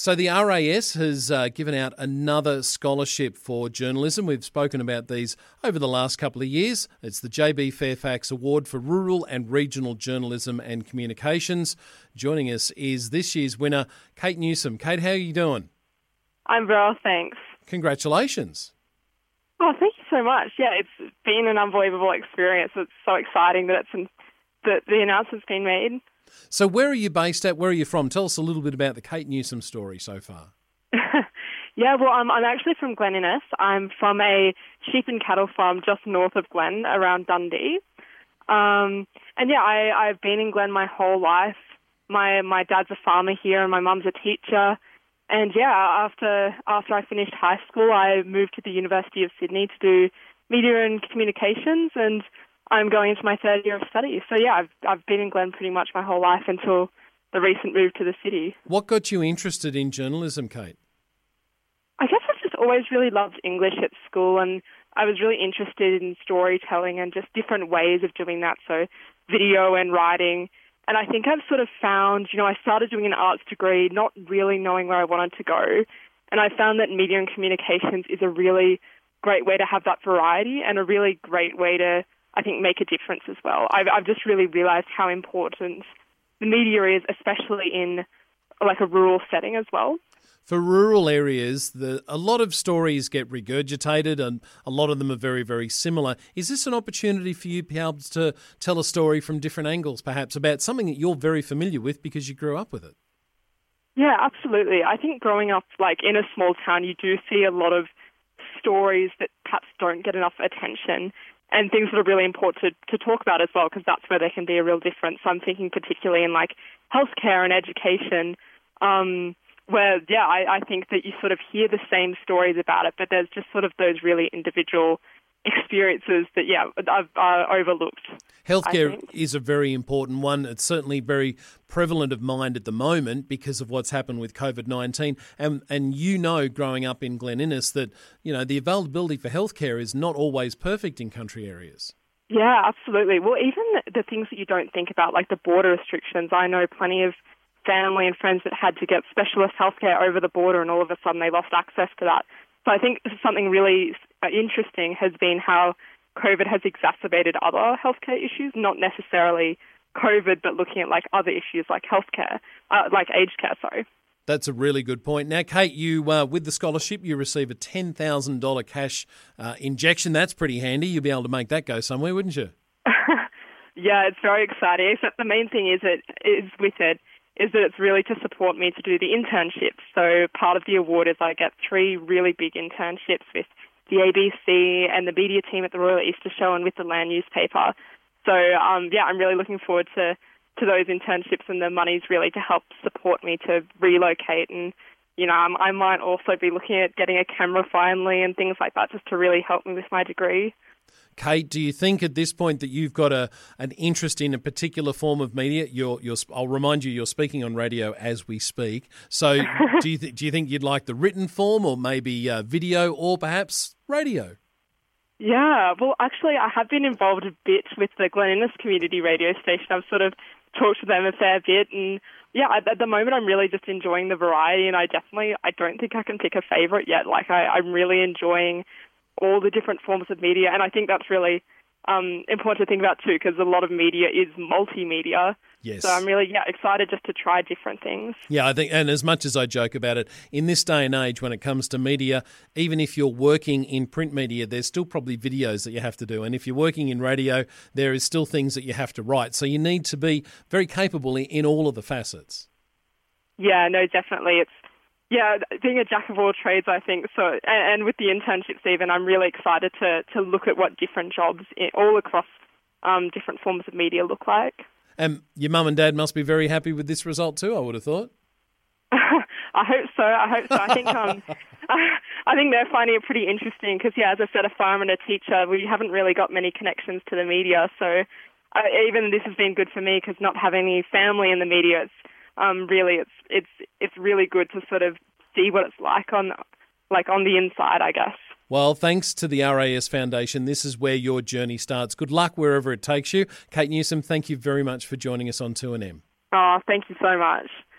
So the RAS has given out another scholarship for journalism. We've spoken about these over the last couple of years. It's the JB Fairfax Award for Rural and Regional Journalism and Communications. Joining us is this year's winner, Kate Newsome. Kate, how are you doing? I'm well, thanks. Congratulations. Oh, thank you so much. Yeah, it's been an unbelievable experience. It's so exciting that the announcement's been made. So where are you based at? Where are you from? Tell us a little bit about the Kate Newsome story so far. Yeah, well, I'm actually from Glen Innes. I'm from a sheep and cattle farm just north of Glen, around Dundee. And yeah, I've been in Glen my whole life. My dad's a farmer here and my mum's a teacher. And yeah, after I finished high school, I moved to the University of Sydney to do media and communications, and I'm going into my third year of study. So yeah, I've been in Glen pretty much my whole life until the recent move to the city. What got you interested in journalism, Kate? I guess I've just always really loved English at school, and I was really interested in storytelling and just different ways of doing that, so video and writing. And I think I've sort of found, I started doing an arts degree not really knowing where I wanted to go, and I found that media and communications is a really great way to have that variety and a really great way to, I think, make a difference as well. I've just really realised how important the media is, especially in like a rural setting as well. For rural areas, a lot of stories get regurgitated and a lot of them are very, very similar. Is this an opportunity for you to be able to tell a story from different angles, perhaps, about something that you're very familiar with because you grew up with it? Yeah, absolutely. I think growing up like in a small town, you do see a lot of stories that perhaps don't get enough attention and things that are really important to talk about as well, because that's where there can be a real difference. So I'm thinking particularly in like healthcare and education, where, yeah, I think that you sort of hear the same stories about it, but there's just sort of those really individual experiences that, yeah, are overlooked. Healthcare is a very important one. It's certainly very prevalent of mind at the moment because of what's happened with COVID-19. And growing up in Glen Innes, that, the availability for healthcare is not always perfect in country areas. Yeah, absolutely. Well, even the things that you don't think about, like the border restrictions, I know plenty of family and friends that had to get specialist healthcare over the border and all of a sudden they lost access to that. So I think something really interesting has been how COVID has exacerbated other healthcare issues, not necessarily COVID, but looking at like other issues like healthcare, like aged care, sorry. That's a really good point. Now, Kate, you with the scholarship, you receive a $10,000 cash injection. That's pretty handy. You'll be able to make that go somewhere, wouldn't you? Yeah, it's very exciting. Except the main thing is that it's really to support me to do the internships. So part of the award is I get 3 really big internships with the ABC and the media team at the Royal Easter Show and with the Land newspaper. So, I'm really looking forward to those internships, and the money's really to help support me to relocate. And, I might also be looking at getting a camera finally and things like that just to really help me with my degree. Kate, do you think at this point that you've got an interest in a particular form of media? I'll remind you, you're speaking on radio as we speak. So do you think you'd like the written form or maybe video or perhaps radio? Yeah, well, actually, I have been involved a bit with the Glen Innes community radio station. I've sort of talked to them a fair bit, and yeah, at the moment I'm really just enjoying the variety, and I don't think I can pick a favourite yet. Like, I'm really enjoying all the different forms of media, and I think that's really important to think about too, because a lot of media is multimedia. Yes. So I'm really excited just to try different things. Yeah, I think, and as much as I joke about it, in this day and age when it comes to media, even if you're working in print media, there's still probably videos that you have to do. And if you're working in radio, there is still things that you have to write. So you need to be very capable in all of the facets. Yeah, no, definitely. Being a jack of all trades, I think. So, and with the internships even, I'm really excited to look at what different jobs all across different forms of media look like. And your mum and dad must be very happy with this result too, I would have thought. I hope so. I think I think they're finding it pretty interesting because, as I said, a farmer and a teacher, we haven't really got many connections to the media. So even this has been good for me because not having any family in the media, it's really good to sort of see what it's like on the inside, I guess. Well, thanks to the RAS Foundation, this is where your journey starts. Good luck wherever it takes you. Kate Newsome, thank you very much for joining us on 2NM. Oh, thank you so much.